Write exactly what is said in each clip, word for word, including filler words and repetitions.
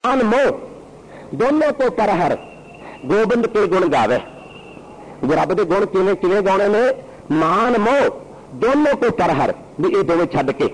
मान मोह दोनों को परहर गोबिंद के गुण गावे। रब के गुण किवें किवें गाने ने? मान मोह दोनों को परहर, भी ये दोवें छड्ड के,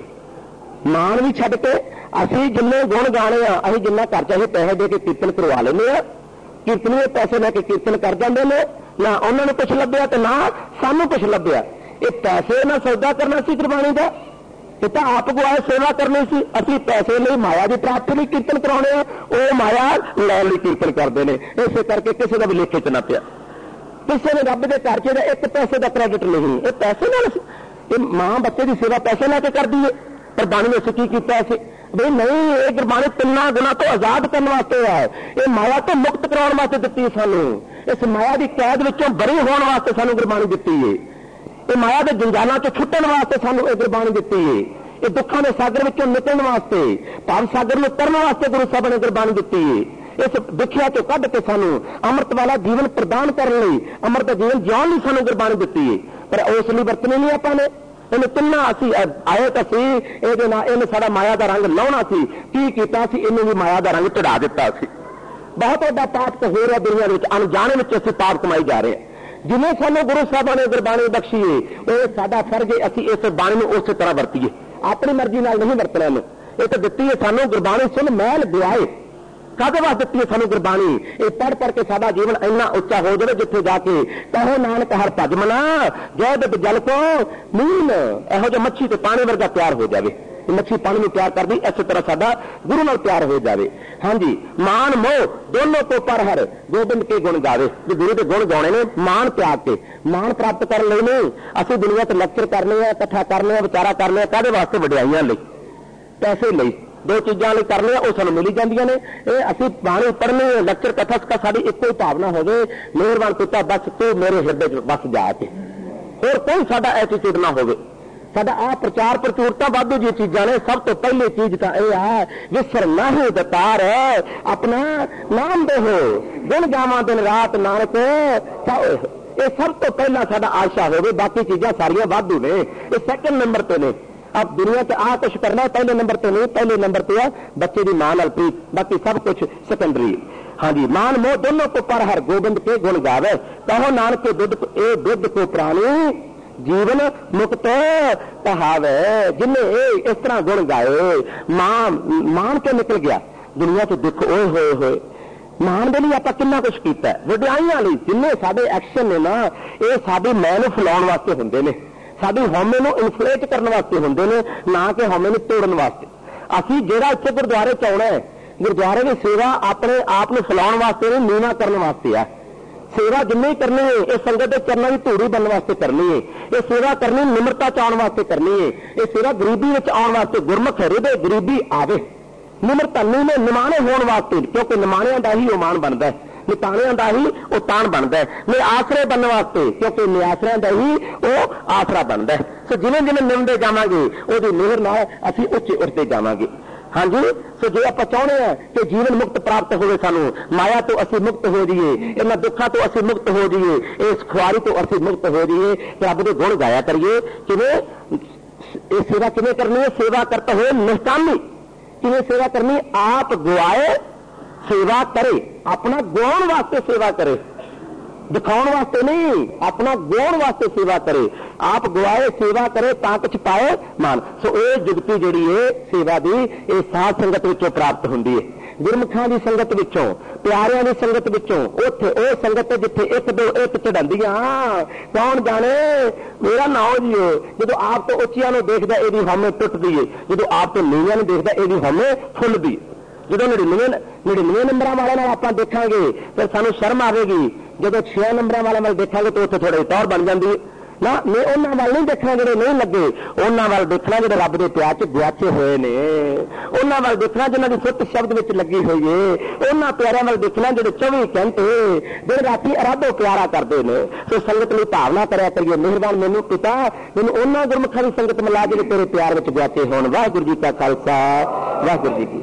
मान भी छड्ड के असीं जिन्ने गुण गाने आ, असीं जिन्ना घर चाहिए पैसे दे के कीर्तन करवा लेने आ, कीर्तनीय पैसे लैके कीर्तन कर जाते हैं, ना उन्होंने कुछ लभ्या तो ना सानू कुछ लभ्या। ये पैसे ना सौदा करना सी गुरबाणी का, ये तो आप गवाए सेवा करनी सी। असी पैसे लिए माया की प्राप्ति लिए कीर्तन कराने, वो माया लैन लिए कीर्तन करते हैं। इस करके किसी का भी लेखे च ना पिया, किसी ने रब के घर च एक पैसे का क्रेडिट नहीं। ये पैसे ना मां बच्चे की सेवा पैसे लैके कर दी है, पर बाणी ने की किया भाई नहीं, ये गुरबाणी तिना गुना तो आजाद करने वास्ते है, ये माया तो मुक्त कराने वास्ते दी है सानू, इस माया की कैद विचों बरी होने वास्ते सानू गुरबाणी दी है, ये माया के जंजालों चो छुट्टन वास्ते सानू गुरबाणी दी है, ये दुखों के सागर विचों निकलने वास्ते भाव सागर में तरन वास्ते गुरु साहब ने गुरबाणी दी है। इस दुखिया चो कढ़ के सानू अमृत वाला जीवन प्रदान करने लई, अमृत जीवन जिउण लई सानू गुरबाणी दी है, पर उस लई वरतनी नहीं आपां ने। इन्हें तिना असी आए तो सी, इन्हें साड़ा माया का रंग लाउणा सी, की कीता सी, इन्हें भी माया का रंग चढ़ा दिता सी। बहुत बड़ा पाप तो हो रहा दुनिया में, अनजाने में असीं पाप कमाई जा रहे हैं। जिन्हें सानू गुरु साहब ने गुरबाणी बख्शी है, वो साडा फर्ज है असीं इस बाणी नूं उस तरह वरतीए, अपनी मर्जी नाल नहीं वरतना। ये तो दित्ती है सानू गुरबाणी, सुन मैल गवाए कादे वास्ते दित्ती है सानू गुरबाणी। ये पढ़ पढ़ के साडा जीवन इन्ना उच्चा हो जाए जिथे जाके कहो नानक हर भज मना जय बिद जल को मीन, इहो जिहा मच्छी ते पानी वर्गा प्यार हो जाए। मच्छी पानी में प्यार कर दी, इस तरह साडा गुरु नाल प्यार हो जाए। हाँ जी, मान मोह दोनों को परहर गोबिंद के गुण गावे। जो गुरु के गुण गाने ने मान त्याग के, मान प्राप्त करने लई नहीं। असीं दुनिया ते लेक्चर करने, इकट्ठा करने, विचारा करने, काहदे वास्ते? वडियाइयां लई, पैसे लई, दो चीज़ों लिए करने, वो सानू मिली जांदियां ने। ये असीं बाणी पढ़ने, लेक्चर कथा का साडी इक्को ही भावना होवे, मेहरबान पिता बस तू मेरे हिरदे च बस जाके, होर कोई साडा एटीट्यूड ना होवे। साडा आ प्रचार प्रचुरता वाधू जी चीज़ां ने। सब तो पहली चीज तो यह है विसर नाही दतार अपना नाम दे हो, गुण गावां दिन रात नानक। ये सब तो पहला साडा आशा होवे, बाकी चीज़ां सारियां वाधू ने, ये सैकंड नंबर पे ने। अब दुनिया से आ कुछ करना है पहले नंबर पे नहीं, पहले नंबर पे है बच्चे की मां नाल प्रीत, बाकी सब कुछ सेकेंडरी। हाँ जी, मान मोह दोनों को परहर गोबिंद के गुण गावे। कहो नानक के दुध ए दुध को प्राणी जीवन मुक्त कहावे। जिन्हें इस तरह गुण गाए, मान मान के निकल गया दुनिया से दुख ओए होए होए। मान के लिए आप कितना कुछ किया, वडियाइयां लई जिन्हें साडे एक्शन ने ना, ये साडी मैं नूं फैलाउण वास्ते हुंदे ने, साडी हौमे नूं इन्फ्लेट करने वास्ते हुंदे ने, ना कि हौमे नूं तोड़न वास्ते। असीं जिहड़ा इत्थे गुरुद्वारे च आउणा है, गुरुद्वारे की सेवा अपने आप नूं फैलाउण वास्ते नहीं, नीवा करने वास्ते है। सेवा जिन्नी करनी है ये संगत के चरणों की धूड़ी बनने वास्ते करनी है। ये सेवा करनी निमरता च आउण वास्ते करनी है। ये सेवा गरीबी विच आउण वास्ते, गुरमुख हृदय गरीबी आवे, निमरता नीवे निमाणे होने वास्ते, क्योंकि निमाणियां दा ही मान बनता है, निताणियां दा ही वो ताण बनता है। मैं आसरे बनने वास्ते, क्योंकि निआसरियां दा ही वो आसरा बनता है। सो जिन्हें जिन्हें निमदे जावांगे उहदी मेहर नाल असीं उच्चे उठते जावांगे। हाँ जी, सो जो आप चाहते हैं कि जीवन मुक्त प्राप्त हो, सानू माया तो असी मुक्त हो जाइए, इन्हां दुखों तो असी मुक्त हो जाइए, इस खुआरी तो असी मुक्त हो जाइए, रब दे गुण गाया करिए। किवें सेवा किवें करनी है? सेवा करते हुए निष्कामी किवें सेवा करनी? आप गवाए सेवा करे, अपना गवाउण वास्ते सेवा करे, दिखाने वास्ते नहीं, अपना गवाउण वास्ते सेवा करे। आप गवाए सेवा करे तां कुछ पाए मान। सो ये जुगती जिहड़ी है सेवा दी, ये साध संगत विचों प्राप्त हुंदी है, गुरमुखां दी संगत विचों, प्यारियां दी संगत विचों। उत्थे ओ संगत जिथे एक दो एक चढ़ांदियां, कौन जाने मेरा नाओ जी हो। जदों आप तो उच्चियां नूं देखदा इहदी हौमे टुटदी है, जदों आप तो नीवियां नूं देखदा इहदी हौमे फुੱਲदी है। जो निड़िनवे निड़िनवे नंबर वाले आप देखांगे फिर सानू शर्म आएगी, जो छे नंबर वाले देखांगे तो उत्थे थोड़ी टौर बन जाती है ना। मैं उन्होंने वाल नहीं देखना जो नहीं लगे, उन्होंने वाल देखना जो रब के प्यार च गुआचे हुए ने, उन्होंने वाल देखना जिन्हों की सुत शब्द में लगी हुई है, उन्होंने प्यारों वाल देखना जो चौबी घंटे दिन राती आराधो प्यारा करते हैं। तो संगत में भावना कराया करिए, मेहरबान मैनू पिता मैनू उन्होंने गुरमुखां की संगत मिला जो तेरे प्यार में गुआचे होण। वाहिगुरू जी का खालसा वाहिगुरू जी की।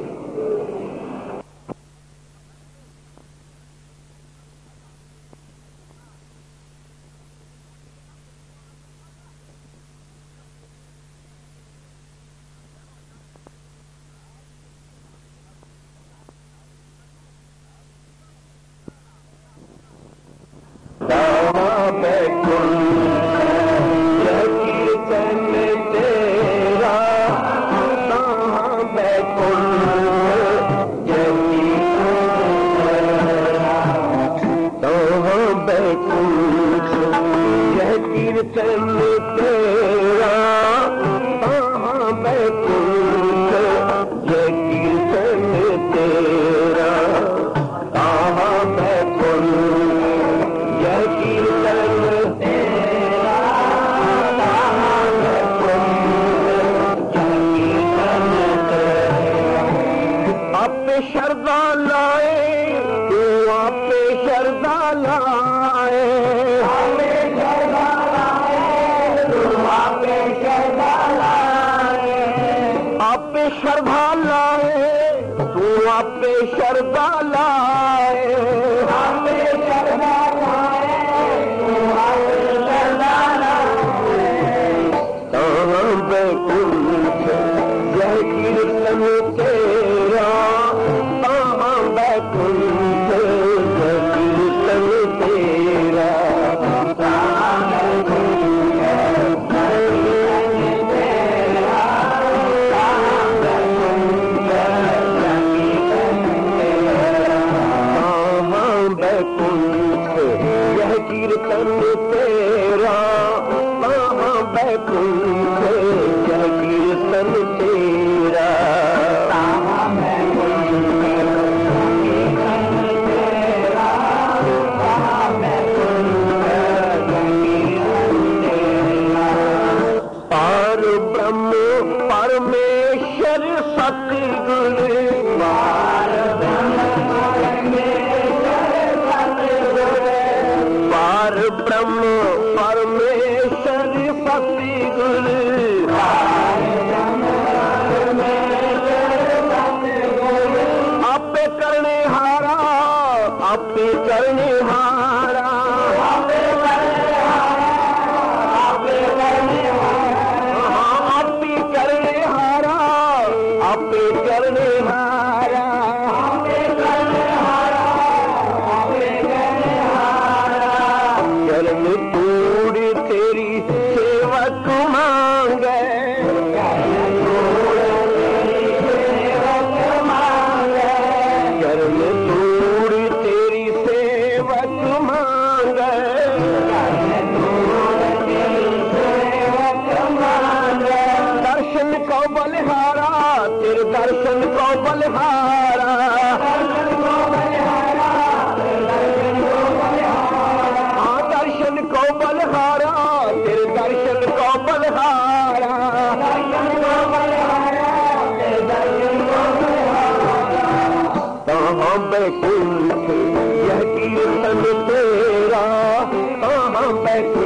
लाए तू आपे शरदा लाए, आपे शरदा लाए तू आपे शरदा लाए, आपे शरदा लाए तू आपे शरदा लाए, आपे शरदा लाए तू आपे शरदा लाए। कहाँ बैकुंठ यह कीर्तन तेरा, कहाँ बैकुंठ यह कीर्तन तेरा, कहाँ बैकुंठ यह कीर्तन तेरा, कहाँ बैकुंठ यह कीर्तन तेरा, कहाँ बैकुंठ यह कीर्तन तेरा, कहाँ बैकुंठ यह कीर्तन तेरा, कहाँ बैकुंठ कीर्तन तेरा, कहाँ बैकुंठ कीर्तन तेरा। पार ब्रह्म परमेश्वर सतगुरु, पार ब्रह्म परमेश्वर सतगुरु, पार ब्रह्म परमेश्वर सतगुरु, आपे करने हारा, आपे करने हारा, आपे करने हारा, आपे करने हारा, आपे करने हारा, आपे करने हारा, आपे करने हारा, आपे करने हारा। चरण तोड़ तेरी सेवक मांगे, चरण तोड़ तेरी सेवक मांगे, दर्शन को बलिहारा, तेरे दर्शन को बलिहारा, हाँ दर्शन को बलिहारा, तेरे दर्शन को बलिहारा, कहाँ बैकुंठ यह कीर्तन तेरा, कहाँ बैकुंठ